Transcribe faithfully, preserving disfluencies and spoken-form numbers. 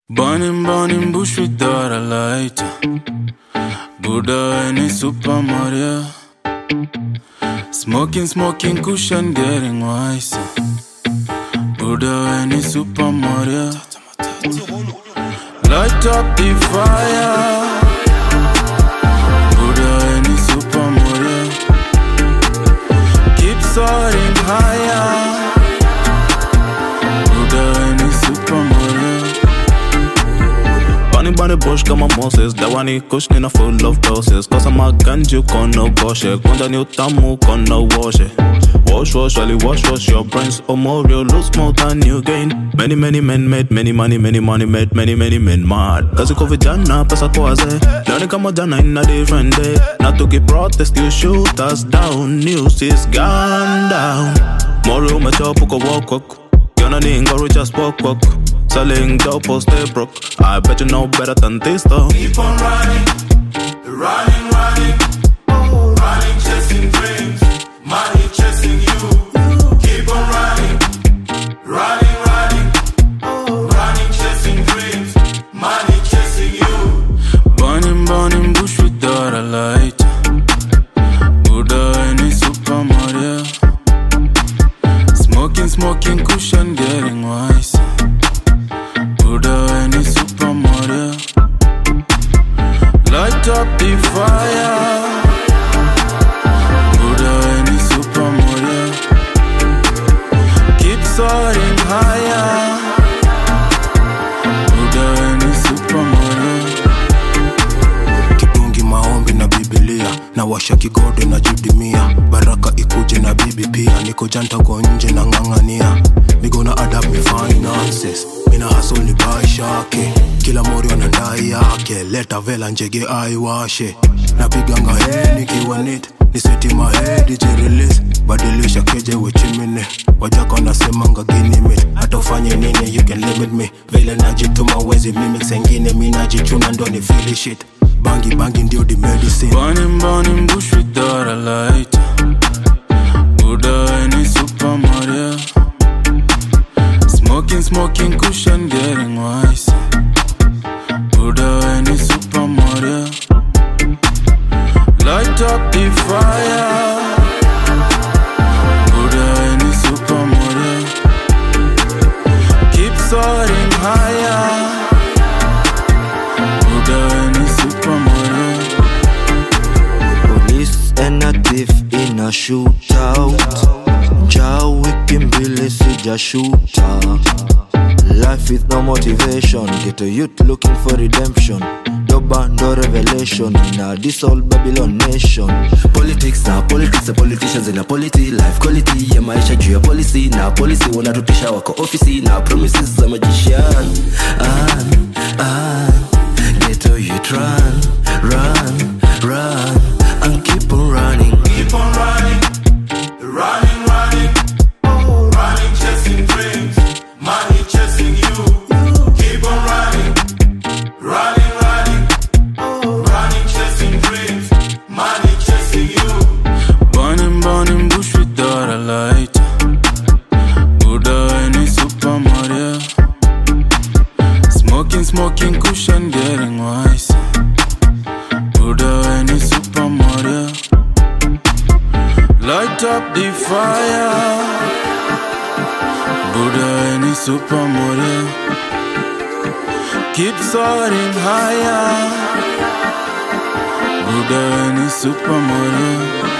Burning, burning bush without a lighter. Buddha any Super Mario. Smoking, smoking cushion, getting wiser. Buddha any Super Mario. Light up the fire. Buddha any Super Mario. Keep soaring higher. Bunny bush kama Moses. Dawani kush nina full of doses. Kosa maganju kono goshe. Kunja ni utamu kono washe. Wash, wash, Ali, wash, wash your brains. Oh, more real, lose more than you gain. Many, many men made, many money, many money made, many, many men mad. Kazi ko vijana, pesa kwaze. Learning kama jana in a different day. Not to get protest, you shoot us down. News is gone down. More room, a chop, uko walk, walk. Yana ni ingori just walk, walk. Selling dope or stay broke. I bet you know better than this though. Keep on running, running, running, running, chasing dreams, money chasing you. Keep on running, running, running, running, chasing dreams, money chasing you. Burning, burning bush without a lighter. Buddha any Super Mario. Smoking, smoking cushion, getting wiser. Buddha any Super Mario. Light up the fire. Buddha any Super Mario. Keep soaring higher. Buddha any Super Mario. Kidungi maombi na Biblia. Na washa kigode na judimia. Baraka ikuje na bibi pia. Niko janta kwa nje na ngangania. Me gonna adapt me finances. Mina hustle ni baishake. Kila mori wanandai yake. Leta vela njege aiwashe. Napiganga hee nikiwa nit. Niseti mahedi jirelease. Badilisha keje wechimine. Wajaka wanasemanga ginimit. Hata ufanye nini you can limit me. Vile najituma wezi mimic sengine. Mina jichuna ndo ni feel shit. Bangi bangi ndio di medicine. Burning, burning bush without a lighter. Buddha any Super Mario. Smoking, smoking cushion, getting wiser. Buddha any Super Mario. Light up the fire. Buddha any Super Mario. Keep soaring higher. Buddha any Super Mario. Police and a thief in a shootout. Njaa wiki mbili sija shooter. Life with no motivation. Get a youth looking for redemption. Doba ndo revelation. In a dissolved Babylon nation. Politics na politics na politicians in a polity. Life quality ya maisha juu ya policy. Na policy wanatutisha wako ofisi. Na promises za magician. Ah, ah. Ghetto youth run, run, run. And keep on running. Keep on running, running, running, running, chasing dreams, money chasing you. Keep on running, running, running, running, chasing dreams, money chasing you. Burning, burning bush without a lighter. Buddha any Super Mario. Smoking, smoking cushion, getting wiser. Buddha any Super Mario. Light up the fire. Buddha any Super Mario. Keep soaring higher. Buddha any Super Mario.